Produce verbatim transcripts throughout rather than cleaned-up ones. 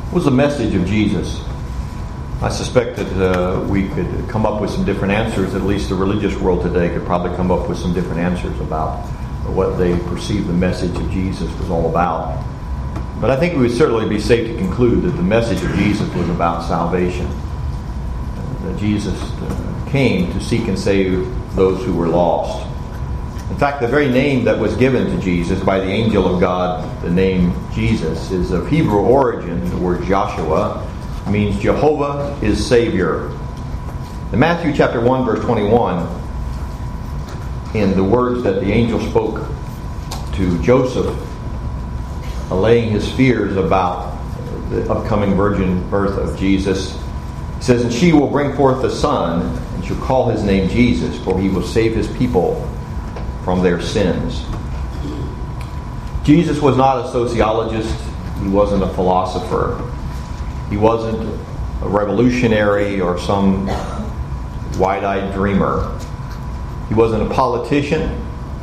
What was the message of Jesus? I suspect that uh, we could come up with some different answers. At least the religious world today could probably come up with some different answers about what they perceive the message of Jesus was all about. But I think we would certainly be safe to conclude that the message of Jesus was about salvation. Uh, that Jesus uh, came to seek and save those who were lost. In fact, the very name that was given to Jesus by the angel of God, the name Jesus, is of Hebrew origin. The word Joshua means Jehovah is Savior. In Matthew chapter one, verse twenty-one, in the words that the angel spoke to Joseph, allaying his fears about the upcoming virgin birth of Jesus, it says, "And she will bring forth a son, and shall call his name Jesus, for he will save his people from their sins." Jesus was not a sociologist. He wasn't a philosopher. He wasn't a revolutionary or some wide-eyed dreamer. He wasn't a politician.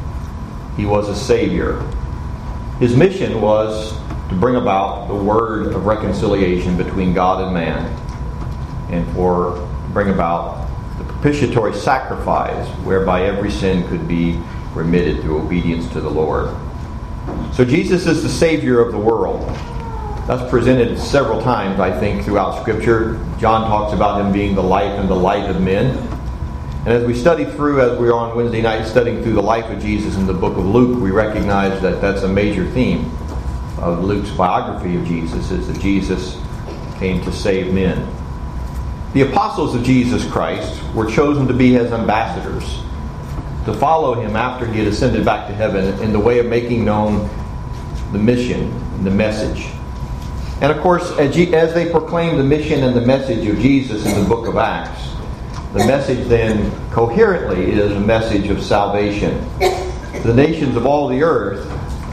He was a Savior. His mission was to bring about the word of reconciliation between God and man, and for to bring about the propitiatory sacrifice whereby every sin could be remitted through obedience to the Lord. So Jesus is the Savior of the world. That's presented several times, I think, throughout Scripture. John talks about him being the light and the light of men. And as we study through, as we were on Wednesday night studying through the life of Jesus in the book of Luke, we recognize that that's a major theme of Luke's biography of Jesus, is that Jesus came to save men. The apostles of Jesus Christ were chosen to be his ambassadors, to follow him after he had ascended back to heaven in the way of making known the mission, the message. And of course, as they proclaimed the mission and the message of Jesus in the book of Acts, the message then coherently is a message of salvation. To the nations of all the earth,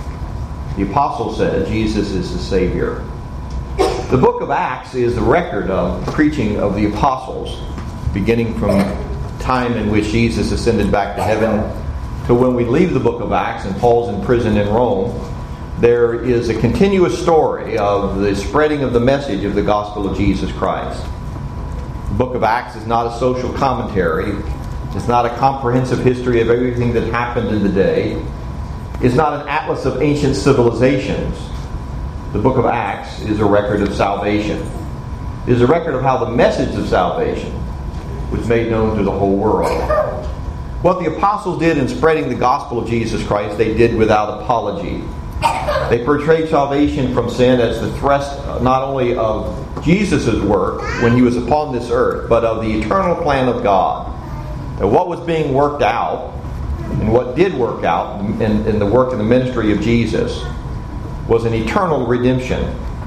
the apostle said, Jesus is the Savior. The book of Acts is the record of preaching of the apostles, beginning from time in which Jesus ascended back to heaven to when we leave the book of Acts and Paul's in prison in Rome. There is a continuous story of the spreading of the message of the gospel of Jesus Christ. The book of Acts is not a social commentary. It's not a comprehensive history of everything that happened in the day. It's not an atlas of ancient civilizations. The book of Acts is a record of salvation. It is a record of how the message of salvation was made known to the whole world. What the apostles did in spreading the gospel of Jesus Christ, they did without apology. They portrayed salvation from sin as the thrust not only of Jesus' work when he was upon this earth, but of the eternal plan of God. And what was being worked out, and what did work out in, in the work and the ministry of Jesus, was an eternal redemption.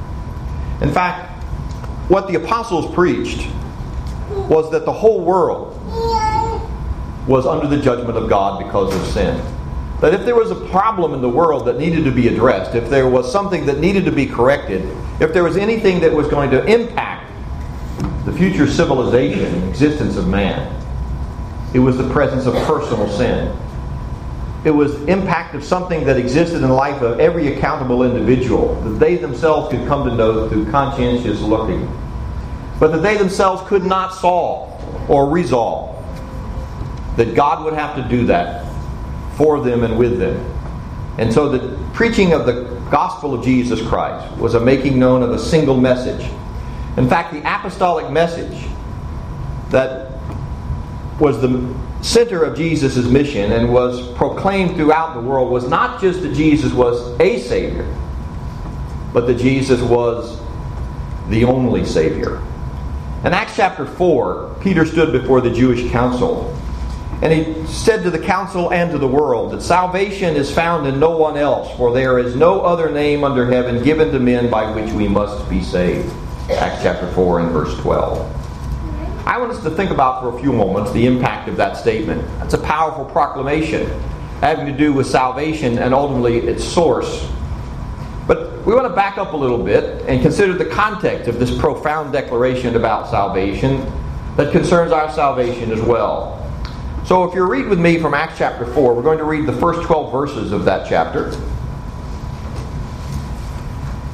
In fact, what the apostles preached was that the whole world was under the judgment of God because of sin. That if there was a problem in the world that needed to be addressed, if there was something that needed to be corrected, if there was anything that was going to impact the future civilization and existence of man, it was the presence of personal sin. It was the impact of something that existed in the life of every accountable individual that they themselves could come to know through conscientious looking, but that they themselves could not solve or resolve. That God would have to do that for them and with them. And so the preaching of the gospel of Jesus Christ was a making known of a single message. In fact, the apostolic message that was the center of Jesus' mission and was proclaimed throughout the world was not just that Jesus was a Savior, but that Jesus was the only Savior. In Acts chapter four, Peter stood before the Jewish council, and he said to the council and to the world that salvation is found in no one else, for there is no other name under heaven given to men by which we must be saved. Acts chapter four and verse twelve. I want us to think about for a few moments the impact of that statement. That's a powerful proclamation having to do with salvation and ultimately its source. But we want to back up a little bit and consider the context of this profound declaration about salvation that concerns our salvation as well. So if you read with me from Acts chapter four, we're going to read the first twelve verses of that chapter.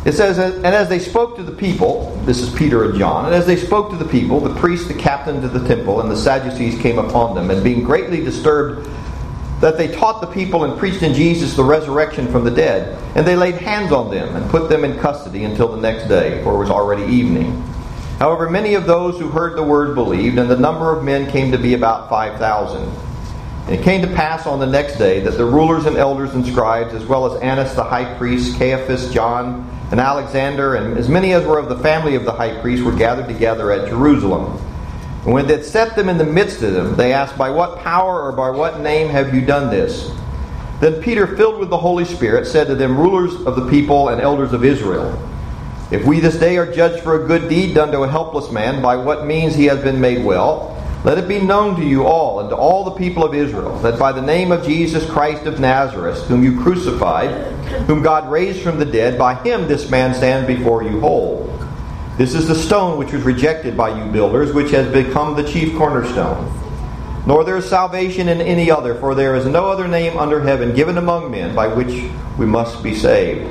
It says, and as they spoke to the people, this is Peter and John, and as they spoke to the people, the priests, the captains of the temple, and the Sadducees came upon them, and being greatly disturbed that they taught the people and preached in Jesus the resurrection from the dead. And they laid hands on them and put them in custody until the next day, for it was already evening. However, many of those who heard the word believed, and the number of men came to be about five thousand. And it came to pass on the next day that the rulers and elders and scribes, as well as Annas the high priest, Caiaphas, John, and Alexander, and as many as were of the family of the high priest, were gathered together at Jerusalem. And when they had set them in the midst of them, they asked, "By what power or by what name have you done this?" Then Peter, filled with the Holy Spirit, said to them, "Rulers of the people and elders of Israel, if we this day are judged for a good deed done to a helpless man, by what means he has been made well, let it be known to you all and to all the people of Israel, that by the name of Jesus Christ of Nazareth, whom you crucified, whom God raised from the dead, by him this man stands before you whole. This is the stone which was rejected by you builders, which has become the chief cornerstone. Nor there is salvation in any other, for there is no other name under heaven given among men by which we must be saved."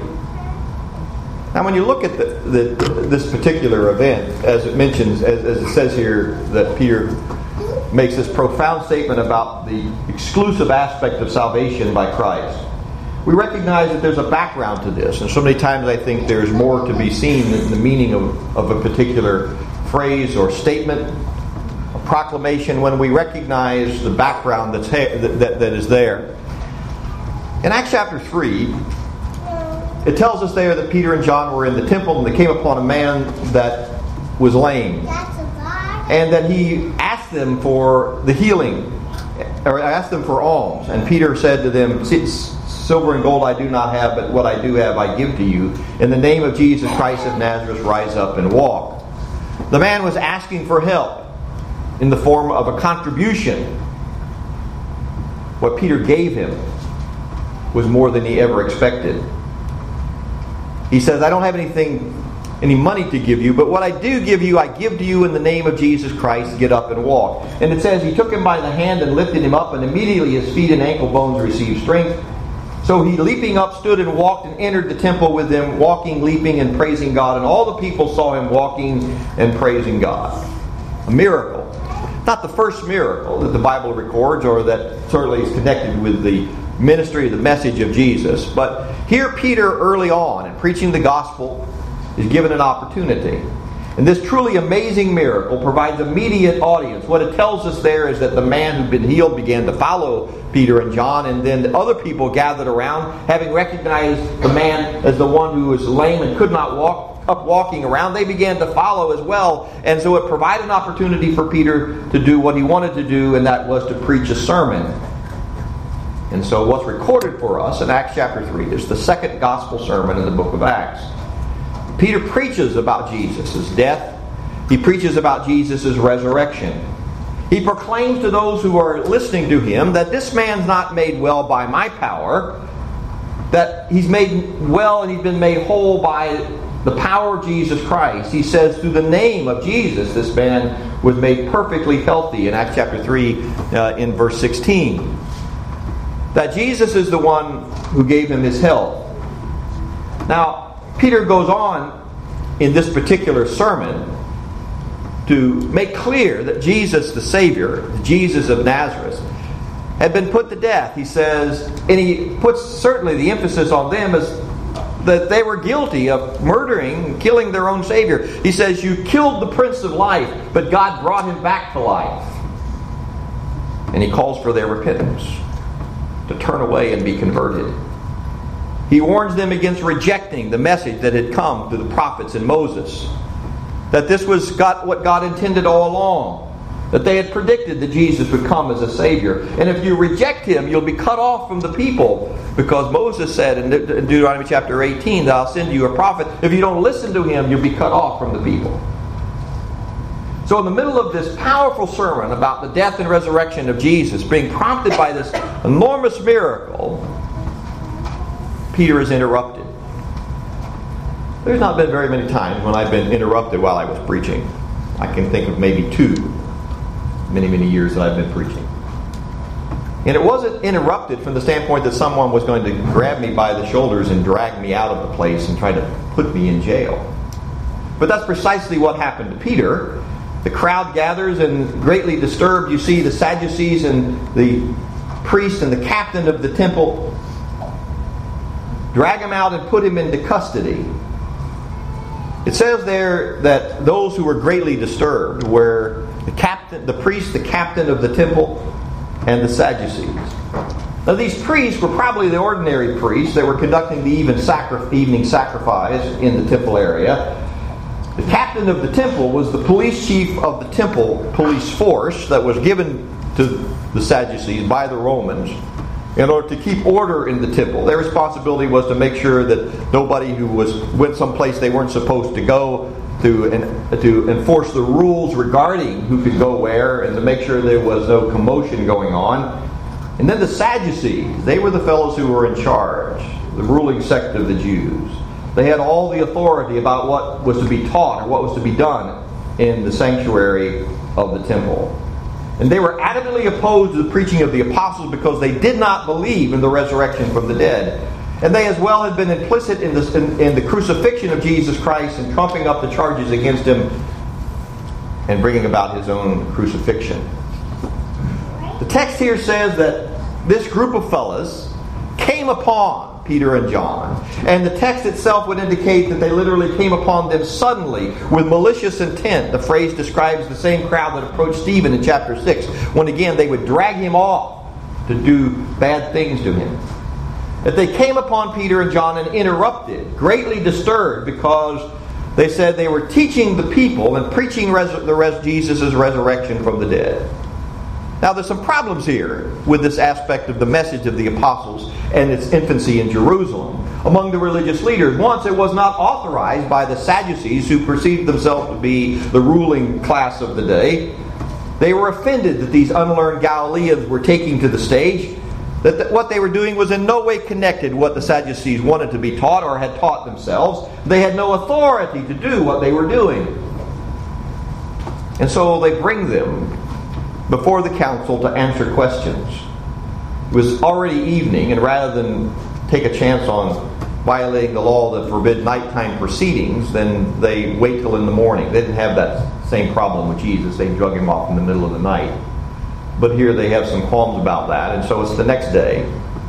Now when you look at the, the, this particular event, as it mentions, as, as it says here, that Peter makes this profound statement about the exclusive aspect of salvation by Christ, we recognize that there's a background to this. And so many times I think there's more to be seen in the meaning of, of a particular phrase or statement, a proclamation, when we recognize the background that's ha- that, that, that is there. In Acts chapter three, it tells us there that Peter and John were in the temple and they came upon a man that was lame. And that he asked them for the healing, or asked them for alms. And Peter said to them, "Silver and gold I do not have, but what I do have I give to you. In the name of Jesus Christ of Nazareth, rise up and walk." The man was asking for help in the form of a contribution. What Peter gave him was more than he ever expected. He says, "I don't have anything, any money to give you, but what I do give you, I give to you in the name of Jesus Christ. Get up and walk." And it says he took him by the hand and lifted him up, and immediately his feet and ankle bones received strength. So he, leaping up, stood and walked and entered the temple with them, walking, leaping, and praising God. And all the people saw him walking and praising God. A miracle. Not the first miracle that the Bible records, or that certainly is connected with the ministry, the message of Jesus. But here Peter, early on, in preaching the gospel, is given an opportunity. And this truly amazing miracle provides immediate audience. What it tells us there is that the man who'd been healed began to follow Peter and John, and then the other people gathered around, having recognized the man as the one who was lame and could not walk, up walking around. They began to follow as well. And so it provided an opportunity for Peter to do what he wanted to do, and that was to preach a sermon. And so what's recorded for us in Acts chapter three is the second gospel sermon in the book of Acts. Peter preaches about Jesus' death. He preaches about Jesus' resurrection. He proclaims to those who are listening to him that this man's not made well by my power, that he's made well and he's been made whole by the power of Jesus Christ. He says through the name of Jesus, this man was made perfectly healthy in Acts chapter three uh, in verse sixteen. That Jesus is the one who gave him his health. Now, Peter goes on in this particular sermon to make clear that Jesus, the Savior, Jesus of Nazareth, had been put to death. He says, and he puts certainly the emphasis on them as that they were guilty of murdering and killing their own Savior. He says, "You killed the Prince of Life, but God brought him back to life." And he calls for their repentance, to turn away and be converted. He warns them against rejecting the message that had come through the prophets and Moses. That this was God, what God intended all along. That they had predicted that Jesus would come as a Savior. And if you reject him, you'll be cut off from the people. Because Moses said in Deuteronomy chapter eighteen, that I'll send you a prophet. If you don't listen to him, you'll be cut off from the people. So in the middle of this powerful sermon about the death and resurrection of Jesus, being prompted by this enormous miracle, Peter is interrupted. There's not been very many times when I've been interrupted while I was preaching. I can think of maybe two, many, many years that I've been preaching. And it wasn't interrupted from the standpoint that someone was going to grab me by the shoulders and drag me out of the place and try to put me in jail. But that's precisely what happened to Peter. The crowd gathers, and greatly disturbed, you see the Sadducees and the priest and the captain of the temple drag him out and put him into custody. It says there that those who were greatly disturbed were the captain, the priest, the captain of the temple, and the Sadducees. Now these priests were probably the ordinary priests that were conducting the even sacri- evening sacrifice in the temple area. The captain of the temple was the police chief of the temple police force that was given to the Sadducees by the Romans in order to keep order in the temple. Their responsibility was to make sure that nobody who was went someplace they weren't supposed to go, to and to enforce the rules regarding who could go where, and to make sure there was no commotion going on. And then the Sadducees, they were the fellows who were in charge, the ruling sect of the Jews. They had all the authority about what was to be taught or what was to be done in the sanctuary of the temple. And they were adamantly opposed to the preaching of the apostles because they did not believe in the resurrection from the dead. And they as well had been implicit in, this, in, in the crucifixion of Jesus Christ and trumping up the charges against him and bringing about his own crucifixion. The text here says that this group of fellows came upon Peter and John. And the text itself would indicate that they literally came upon them suddenly with malicious intent. The phrase describes the same crowd that approached Stephen in chapter six, when again they would drag him off to do bad things to him. That they came upon Peter and John and interrupted, greatly disturbed, because they said they were teaching the people and preaching res- the res- Jesus' resurrection from the dead. Now there's some problems here with this aspect of the message of the apostles and its infancy in Jerusalem. Among the religious leaders, once it was not authorized by the Sadducees, who perceived themselves to be the ruling class of the day. They were offended that these unlearned Galileans were taking to the stage, that the, what they were doing was in no way connected to what the Sadducees wanted to be taught or had taught themselves. They had no authority to do what they were doing. And so they bring them before the council to answer questions. It was already evening, and rather than take a chance on violating the law that forbid nighttime proceedings, then they wait till in the morning. They didn't have that same problem with Jesus. They drug him off in the middle of the night. But here they have some qualms about that, and so it's the next day.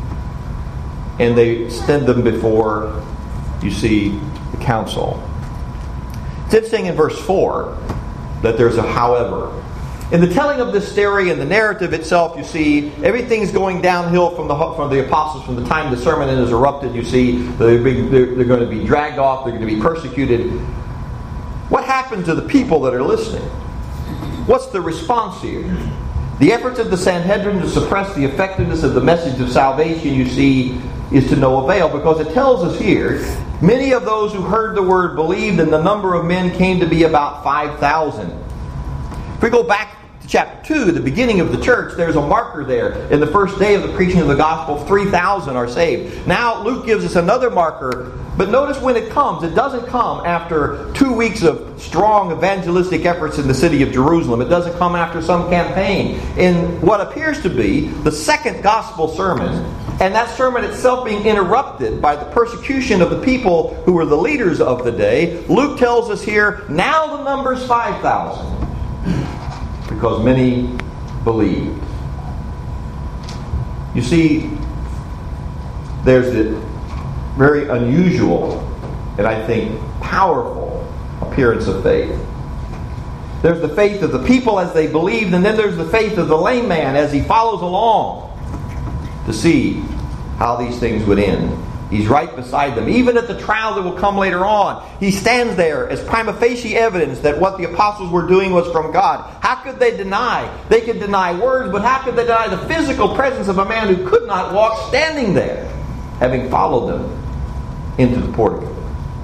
And they send them before, you see, the council. It's interesting in verse four that there's a however. In the telling of this story and the narrative itself, you see, everything's going downhill from the from the apostles from the time the sermon is erupted. You see, they're, being, they're, they're going to be dragged off, they're going to be persecuted. What happened to the people that are listening? What's the response here? The efforts of the Sanhedrin to suppress the effectiveness of the message of salvation, you see, is to no avail, because it tells us here, many of those who heard the word believed, and the number of men came to be about five thousand. If we go back to chapter two, the beginning of the church, there's a marker there. In the first day of the preaching of the gospel, three thousand are saved. Now Luke gives us another marker, but notice when it comes, it doesn't come after two weeks of strong evangelistic efforts in the city of Jerusalem. It doesn't come after some campaign. In what appears to be the second gospel sermon, and that sermon itself being interrupted by the persecution of the people who were the leaders of the day, Luke tells us here, now the number's five thousand. Because many believed. You see, there's the very unusual and I think powerful appearance of faith. There's the faith of the people as they believed, and then there's the faith of the lame man as he follows along to see how these things would end. He's right beside them. Even at the trial that will come later on, he stands there as prima facie evidence that what the apostles were doing was from God. How could they deny? They could deny words, but how could they deny the physical presence of a man who could not walk standing there, having followed them into the portico?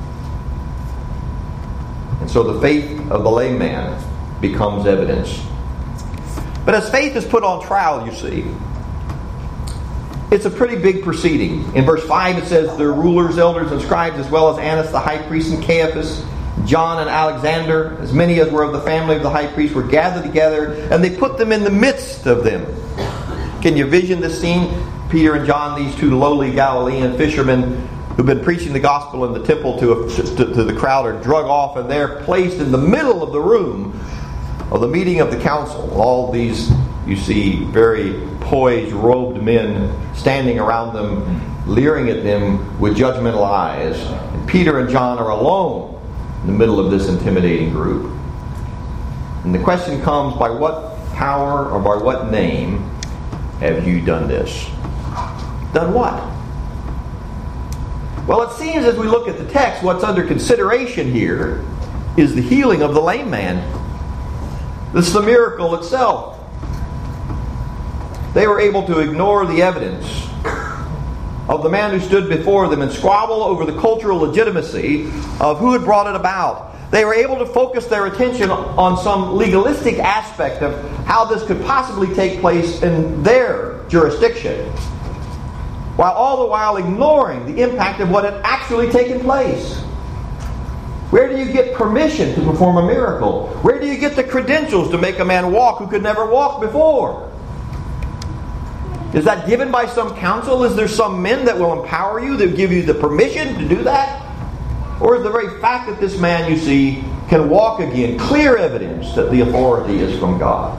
And so the faith of the lame man becomes evidence. But as faith is put on trial, you see, it's a pretty big proceeding. In verse five it says, the rulers, elders, and scribes, as well as Annas the high priest, and Caiaphas, John and Alexander, as many as were of the family of the high priest, were gathered together, and they put them in the midst of them. Can you vision this scene? Peter and John, these two lowly Galilean fishermen who've been preaching the gospel in the temple to, a, to, to the crowd, are drug off, and they're placed in the middle of the room of the meeting of the council. All these, you see, very poised, robed men standing around them, leering at them with judgmental eyes. And Peter and John are alone in the middle of this intimidating group. And the question comes, by what power or by what name have you done this? Done what? Well, it seems as we look at the text, what's under consideration here is the healing of the lame man. This is the miracle itself. They were able to ignore the evidence of the man who stood before them and squabble over the cultural legitimacy of who had brought it about. They were able to focus their attention on some legalistic aspect of how this could possibly take place in their jurisdiction, while all the while ignoring the impact of what had actually taken place. Where do you get permission to perform a miracle? Where do you get the credentials to make a man walk who could never walk before? Is that given by some council? Is there some men that will empower you, that give you the permission to do that? Or is the very fact that this man, you see, can walk again clear evidence that the authority is from God?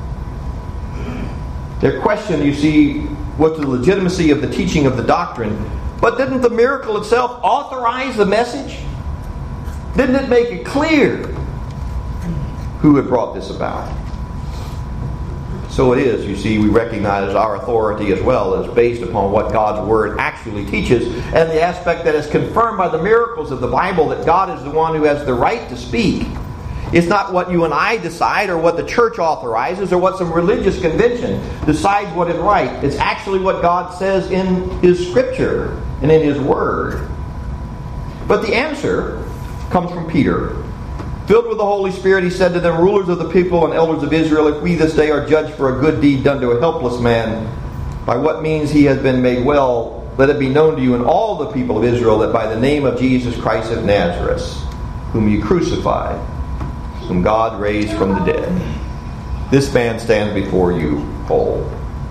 Their question, you see, was the legitimacy of the teaching of the doctrine. But didn't the miracle itself authorize the message? Didn't it make it clear who had brought this about? So it is, you see, we recognize our authority as well as based upon what God's Word actually teaches, and the aspect that is confirmed by the miracles of the Bible, that God is the one who has the right to speak. It's not what you and I decide, or what the church authorizes, or what some religious convention decides what is right. It's actually what God says in His Scripture and in His Word. But the answer comes from Peter. Filled with the Holy Spirit, he said to them, "Rulers of the people and elders of Israel, if we this day are judged for a good deed done to a helpless man, by what means he has been made well, let it be known to you and all the people of Israel that by the name of Jesus Christ of Nazareth, whom you crucified, whom God raised from the dead, this man stands before you whole."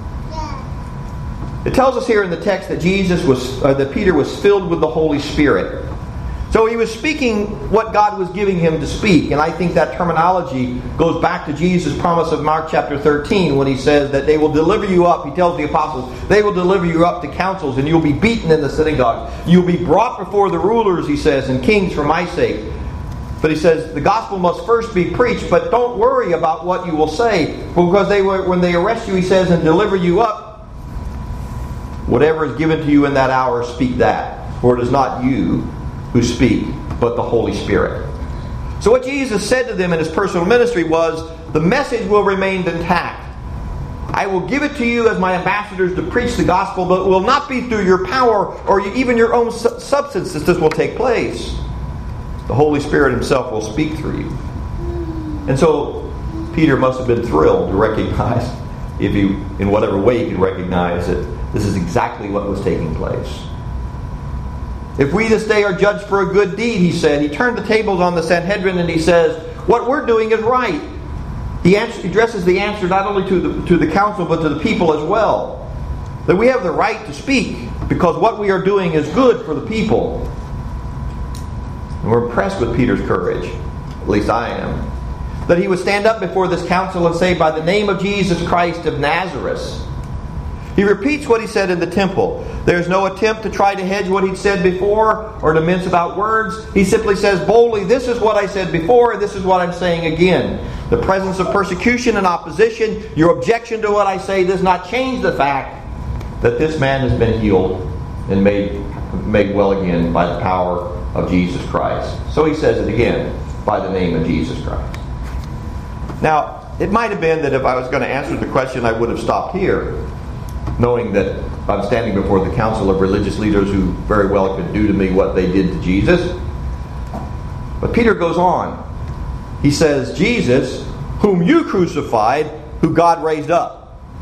It tells us here in the text that Jesus was, uh, that Peter was filled with the Holy Spirit. So he was speaking what God was giving him to speak. And I think that terminology goes back to Jesus' promise of Mark chapter thirteen, when he says that they will deliver you up. He tells the apostles, they will deliver you up to councils, and you'll be beaten in the synagogue. You'll be brought before the rulers, he says, and kings for my sake. But he says the gospel must first be preached, but don't worry about what you will say. Because they will, when they arrest you, he says, and deliver you up, whatever is given to you in that hour, speak that. For it is not you who speak, but the Holy Spirit. So what Jesus said to them in his personal ministry was, the message will remain intact. I will give it to you as my ambassadors to preach the gospel, but it will not be through your power or even your own su- substance that this will take place. The Holy Spirit himself will speak through you. And so Peter must have been thrilled to recognize, if he, in whatever way he could recognize it, this is exactly what was taking place. If we this day are judged for a good deed, he said, he turned the tables on the Sanhedrin and he says, what we're doing is right. He addresses the answer not only to the, to the council, but to the people as well. That we have the right to speak because what we are doing is good for the people. And we're impressed with Peter's courage. At least I am. That he would stand up before this council and say, by the name of Jesus Christ of Nazareth. He repeats what he said in the temple. There's no attempt to try to hedge what he'd said before or to mince about words. He simply says boldly, this is what I said before and this is what I'm saying again. The presence of persecution and opposition, your objection to what I say does not change the fact that this man has been healed and made, made well again by the power of Jesus Christ. So he says it again, by the name of Jesus Christ. Now, it might have been that if I was going to answer the question, I would have stopped here, knowing that I'm standing before the council of religious leaders who very well could do to me what they did to Jesus. But Peter goes on. He says, Jesus, whom you crucified, who God raised up.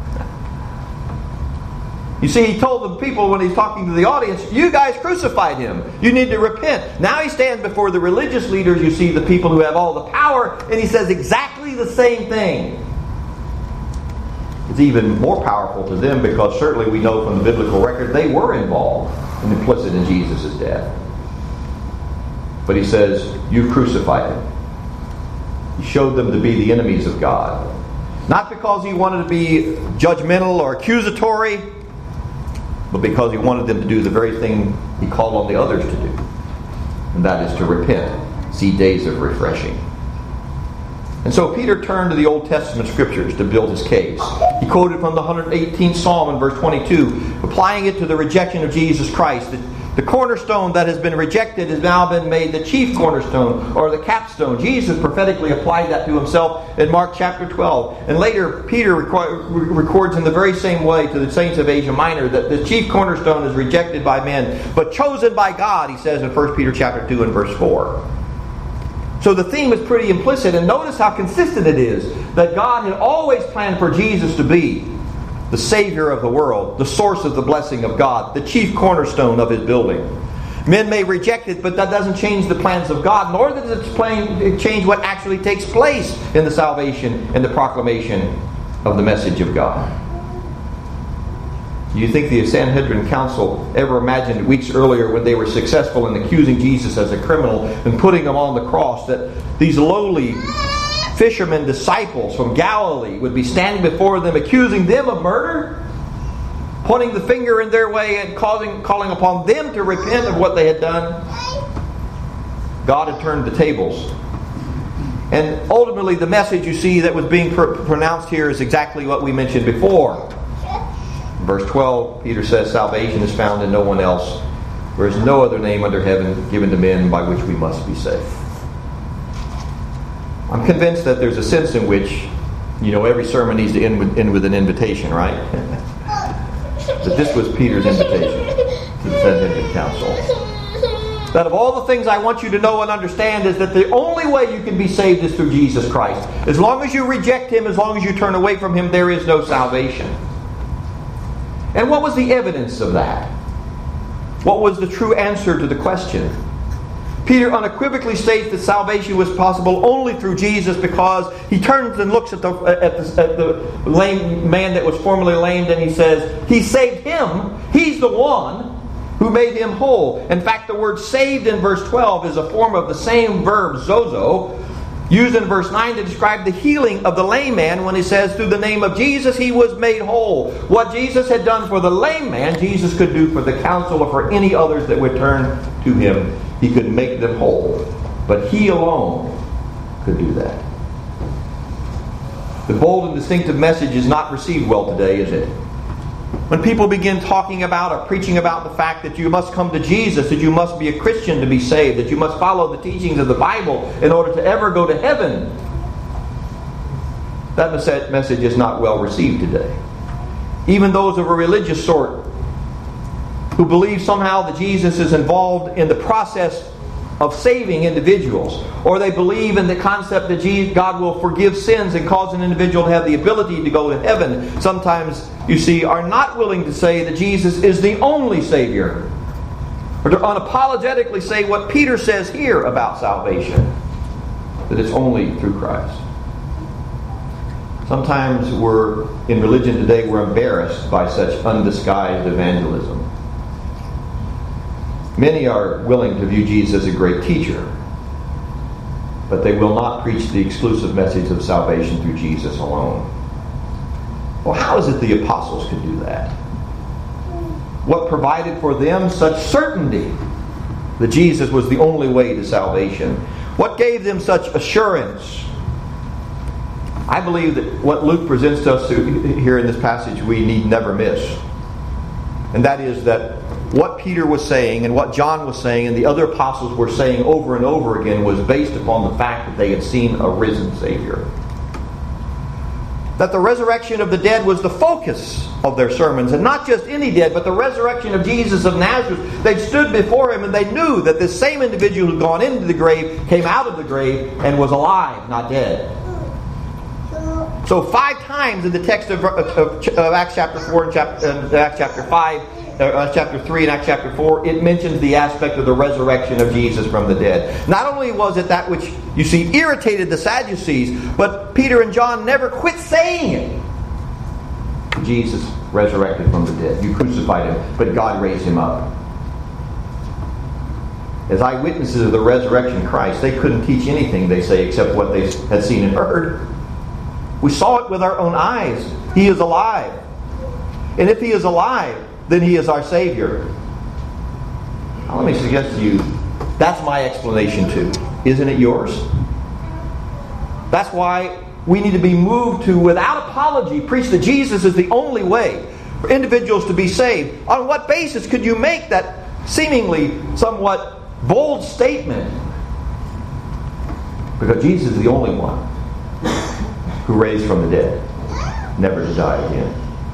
You see, he told the people when he's talking to the audience, you guys crucified him. You need to repent. Now he stands before the religious leaders, you see, the people who have all the power, and he says exactly the same thing. It's even more powerful to them because certainly we know from the biblical record they were involved and implicit in Jesus' death. But he says, you crucified him. He showed them to be the enemies of God. Not because he wanted to be judgmental or accusatory, but because he wanted them to do the very thing he called on the others to do. And that is to repent, see days of refreshing. And so Peter turned to the Old Testament scriptures to build his case. He quoted from the one hundred eighteenth Psalm in verse twenty-two, applying it to the rejection of Jesus Christ. The, the cornerstone that has been rejected has now been made the chief cornerstone, or the capstone. Jesus prophetically applied that to himself in Mark chapter twelve. And later, Peter record, records in the very same way to the saints of Asia Minor that the chief cornerstone is rejected by men, but chosen by God, he says in First Peter chapter two and verse four. So the theme is pretty implicit, and notice how consistent it is that God had always planned for Jesus to be the Savior of the world, the source of the blessing of God, the chief cornerstone of His building. Men may reject it, but that doesn't change the plans of God, nor does it change what actually takes place in the salvation and the proclamation of the message of God. Do you think the Sanhedrin Council ever imagined weeks earlier when they were successful in accusing Jesus as a criminal and putting him on the cross that these lowly fishermen disciples from Galilee would be standing before them accusing them of murder? Pointing the finger in their way and causing, calling upon them to repent of what they had done? God had turned the tables. And ultimately the message you see that was being pr- pronounced here is exactly what we mentioned before. Verse twelve, Peter says, salvation is found in no one else. There is no other name under heaven given to men by which we must be saved. I'm convinced that there's a sense in which, you know, every sermon needs to end with, end with an invitation, right? But this was Peter's invitation to the Sanhedrin Council. That of all the things I want you to know and understand is that the only way you can be saved is through Jesus Christ. As long as you reject Him, as long as you turn away from Him, there is no salvation. And what was the evidence of that? What was the true answer to the question? Peter unequivocally states that salvation was possible only through Jesus because he turns and looks at the, at the, at the lame man that was formerly lamed and he says, He saved him. He's the one who made him whole. In fact, the word saved in verse twelve is a form of the same verb, zozo, used in verse nine to describe the healing of the lame man when he says, through the name of Jesus he was made whole. What Jesus had done for the lame man, Jesus could do for the council or for any others that would turn to Him. He could make them whole. But He alone could do that. The bold and distinctive message is not received well today, is it? When people begin talking about or preaching about the fact that you must come to Jesus, that you must be a Christian to be saved, that you must follow the teachings of the Bible in order to ever go to heaven, that message is not well received today. Even those of a religious sort who believe somehow that Jesus is involved in the process of saving individuals, or they believe in the concept that God will forgive sins and cause an individual to have the ability to go to heaven, sometimes, you see, are not willing to say that Jesus is the only Savior, or to unapologetically say what Peter says here about salvation, that it's only through Christ. Sometimes we're, in religion today, we're embarrassed by such undisguised evangelism. Many are willing to view Jesus as a great teacher, but they will not preach the exclusive message of salvation through Jesus alone. Well, how is it the apostles could do that? What provided for them such certainty that Jesus was the only way to salvation? What gave them such assurance? I believe that what Luke presents to us here in this passage we need never miss. And that is that what Peter was saying and what John was saying and the other apostles were saying over and over again was based upon the fact that they had seen a risen Savior. That the resurrection of the dead was the focus of their sermons. And not just any dead, but the resurrection of Jesus of Nazareth. They stood before Him and they knew that this same individual who had gone into the grave came out of the grave and was alive, not dead. So five times in the text of, of, of Acts chapter four and chapter, uh, Acts chapter five, uh, chapter three and Acts chapter four, it mentions the aspect of the resurrection of Jesus from the dead. Not only was it that which, you see, irritated the Sadducees, but Peter and John never quit saying it. Jesus resurrected from the dead. You crucified him, but God raised him up. As eyewitnesses of the resurrection of Christ, they couldn't teach anything, they say, except what they had seen and heard. We saw it with our own eyes. He is alive. And if he is alive, then he is our Savior. Now, let me suggest to you, that's my explanation too. Isn't it yours? That's why we need to be moved to, without apology, preach that Jesus is the only way for individuals to be saved. On what basis could you make that seemingly somewhat bold statement? Because Jesus is the only one who raised from the dead, never to die again.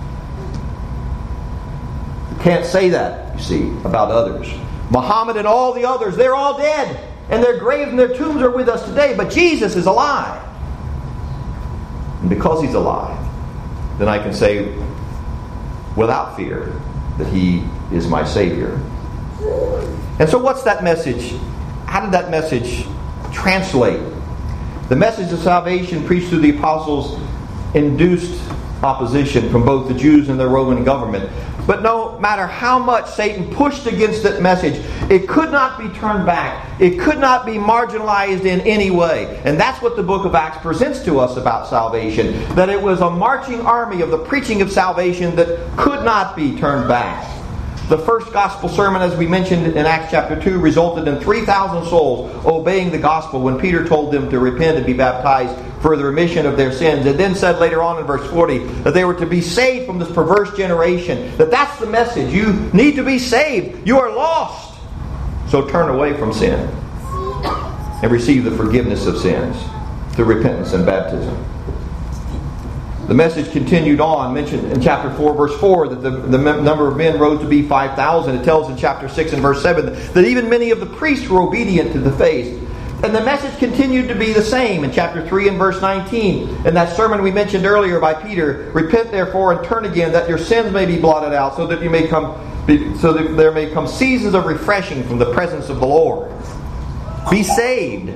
You can't say that, you see, about others. Muhammad and all the others, they're all dead. And their graves and their tombs are with us today. But Jesus is alive. And because he's alive, then I can say without fear that he is my Savior. And so what's that message? How did that message translate? The message of salvation preached through the apostles induced opposition from both the Jews and the Roman government. But no matter how much Satan pushed against that message, it could not be turned back. It could not be marginalized in any way. And that's what the book of Acts presents to us about salvation. That it was a marching army of the preaching of salvation that could not be turned back. The first gospel sermon, as we mentioned in Acts chapter two, resulted in three thousand souls obeying the gospel when Peter told them to repent and be baptized for the remission of their sins. And then said later on in verse forty that they were to be saved from this perverse generation. That that's the message. You need to be saved. You are lost. So turn away from sin and receive the forgiveness of sins through repentance and baptism. The message continued on, mentioned in chapter four, verse four, that the, the number of men rose to be five thousand. It tells in chapter six and verse seven that even many of the priests were obedient to the faith. And the message continued to be the same in chapter three and verse nineteen. In that sermon we mentioned earlier by Peter, repent therefore and turn again, that your sins may be blotted out, so that you may come, so that there may come seasons of refreshing from the presence of the Lord. Be saved.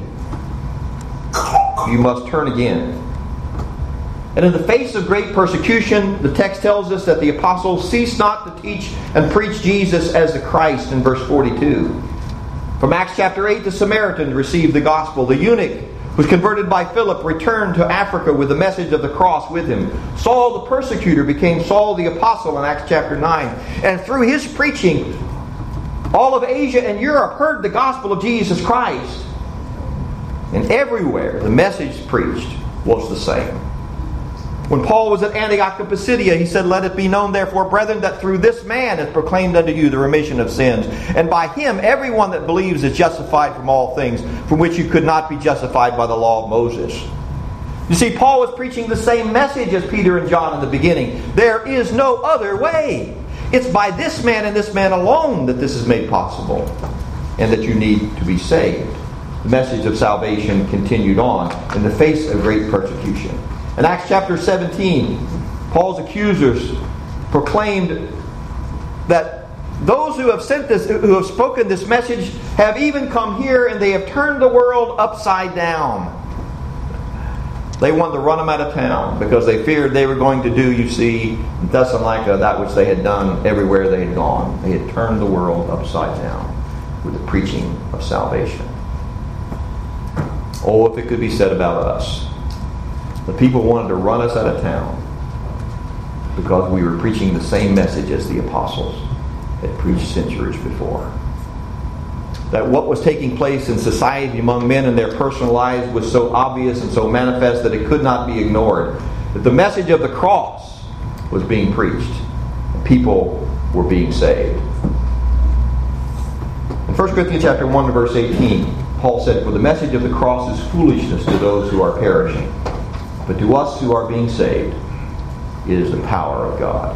You must turn again. And in the face of great persecution, the text tells us that the apostles ceased not to teach and preach Jesus as the Christ in verse forty-two. From Acts chapter eight, the Samaritan received the gospel. The eunuch was converted by Philip, returned to Africa with the message of the cross with him. Saul the persecutor became Saul the apostle in Acts chapter nine. And through his preaching, all of Asia and Europe heard the gospel of Jesus Christ. And everywhere the message preached was the same. When Paul was at Antioch of Pisidia, he said, "Let it be known therefore, brethren, that through this man is proclaimed unto you the remission of sins. And by him everyone that believes is justified from all things, from which you could not be justified by the law of Moses." You see, Paul was preaching the same message as Peter and John in the beginning. There is no other way. It's by this man and this man alone that this is made possible, and that you need to be saved. The message of salvation continued on in the face of great persecution. In Acts chapter seventeen, Paul's accusers proclaimed that those who have sent this, who have spoken this message, have even come here and they have turned the world upside down. They wanted to run them out of town because they feared they were going to do, you see, in Thessalonica, that which they had done everywhere they had gone. They had turned the world upside down with the preaching of salvation. Oh, if it could be said about us. The people wanted to run us out of town because we were preaching the same message as the apostles had preached centuries before. That what was taking place in society among men in their personal lives was so obvious and so manifest that it could not be ignored. That the message of the cross was being preached and people were being saved. In First Corinthians chapter one verse eighteen, Paul said, "For the message of the cross is foolishness to those who are perishing. But to us who are being saved, it is the power of God."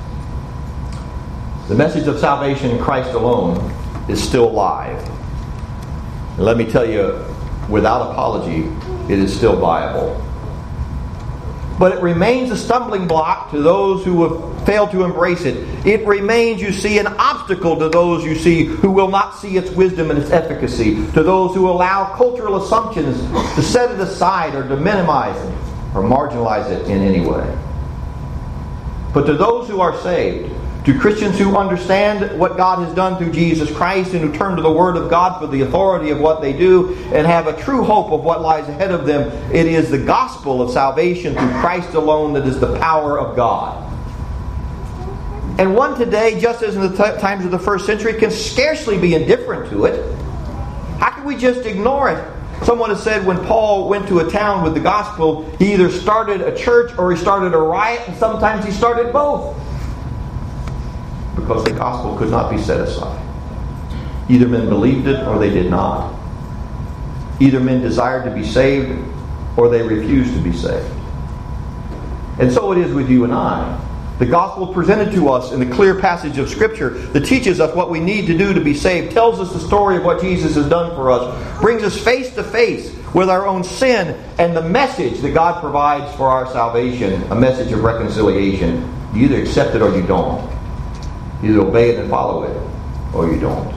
The message of salvation in Christ alone is still alive. And let me tell you, without apology, it is still viable. But it remains a stumbling block to those who have failed to embrace it. It remains, you see, an obstacle to those, you see, who will not see its wisdom and its efficacy. To those who allow cultural assumptions to set it aside or to minimize it or marginalize it in any way. But to those who are saved, to Christians who understand what God has done through Jesus Christ and who turn to the Word of God for the authority of what they do and have a true hope of what lies ahead of them, it is the gospel of salvation through Christ alone that is the power of God. And one today, just as in the t- times of the first century, can scarcely be indifferent to it. How can we just ignore it? Someone has said when Paul went to a town with the gospel, he either started a church or he started a riot, and sometimes he started both. Because the gospel could not be set aside. Either men believed it or they did not. Either men desired to be saved or they refused to be saved. And so it is with you and I. The gospel presented to us in the clear passage of Scripture that teaches us what we need to do to be saved, tells us the story of what Jesus has done for us, brings us face to face with our own sin and the message that God provides for our salvation, a message of reconciliation. You either accept it or you don't. You either obey it and follow it, or you don't.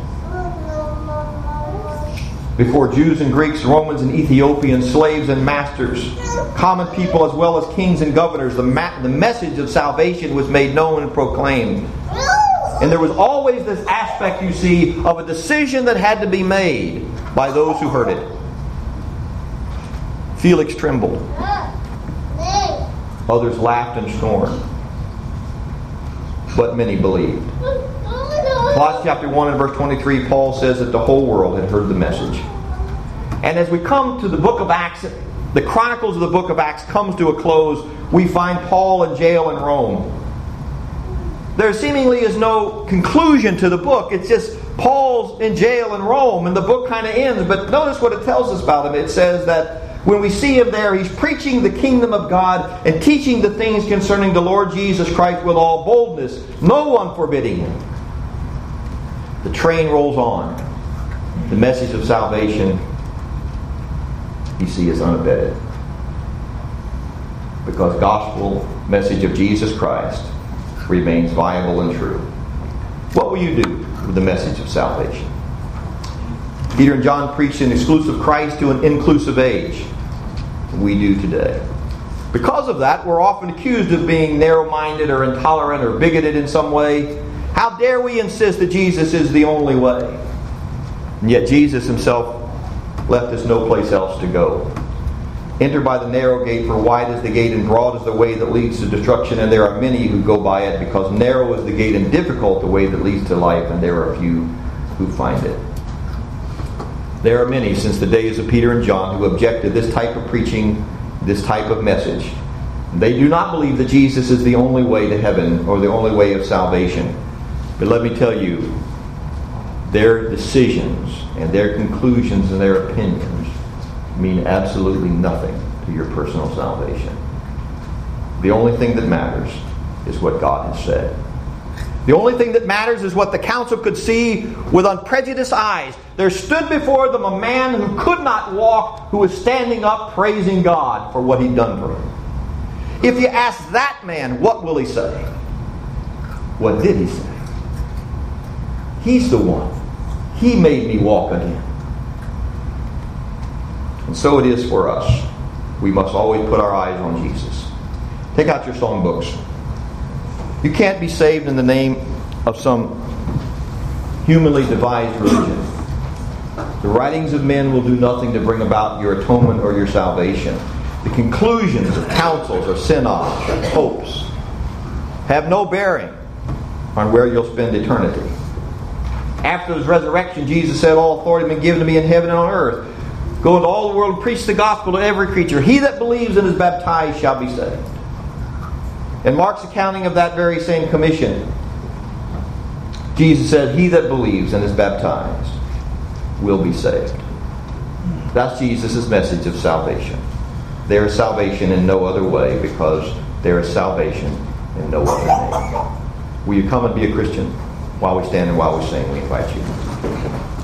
Before Jews and Greeks, Romans and Ethiopians, slaves and masters, common people as well as kings and governors, the, ma- the message of salvation was made known and proclaimed. And there was always this aspect, you see, of a decision that had to be made by those who heard it. Felix trembled. Others laughed and scorned. But many believed. Colossians chapter one and verse twenty-three, Paul says that the whole world had heard the message. And as we come to the book of Acts, the chronicles of the book of Acts comes to a close, we find Paul in jail in Rome. There seemingly is no conclusion to the book. It's just Paul's in jail in Rome, and the book kind of ends. But notice what it tells us about him. It says that when we see him there, he's preaching the kingdom of God and teaching the things concerning the Lord Jesus Christ with all boldness, no one forbidding him. The train rolls on. The message of salvation, you see, is unabated. Because gospel message of Jesus Christ remains viable and true. What will you do with the message of salvation? Peter and John preached an exclusive Christ to an inclusive age. We do today. Because of that, we're often accused of being narrow-minded or intolerant or bigoted in some way. How dare we insist that Jesus is the only way? And yet Jesus himself left us no place else to go. Enter by the narrow gate, for wide is the gate and broad is the way that leads to destruction, and there are many who go by it, because narrow is the gate and difficult the way that leads to life, and there are few who find it. There are many since the days of Peter and John who objected this type of preaching, this type of message. They do not believe that Jesus is the only way to heaven or the only way of salvation. But let me tell you, their decisions and their conclusions and their opinions mean absolutely nothing to your personal salvation. The only thing that matters is what God has said. The only thing that matters is what the council could see with unprejudiced eyes. There stood before them a man who could not walk, who was standing up praising God for what he'd done for him. If you ask that man, what will he say? What did he say? He's the one. He made me walk again. And so it is for us. We must always put our eyes on Jesus. Take out your songbooks. You can't be saved in the name of some humanly devised religion. The writings of men will do nothing to bring about your atonement or your salvation. The conclusions of councils or synods or popes have no bearing on where you'll spend eternity. After his resurrection, Jesus said, all authority has been given to me in heaven and on earth. Go into all the world and preach the gospel to every creature. He that believes and is baptized shall be saved. In Mark's accounting of that very same commission, Jesus said, he that believes and is baptized will be saved. That's Jesus' message of salvation. There is salvation in no other way, because there is salvation in no other name. Will you come and be a Christian while we stand and while we sing? We invite you.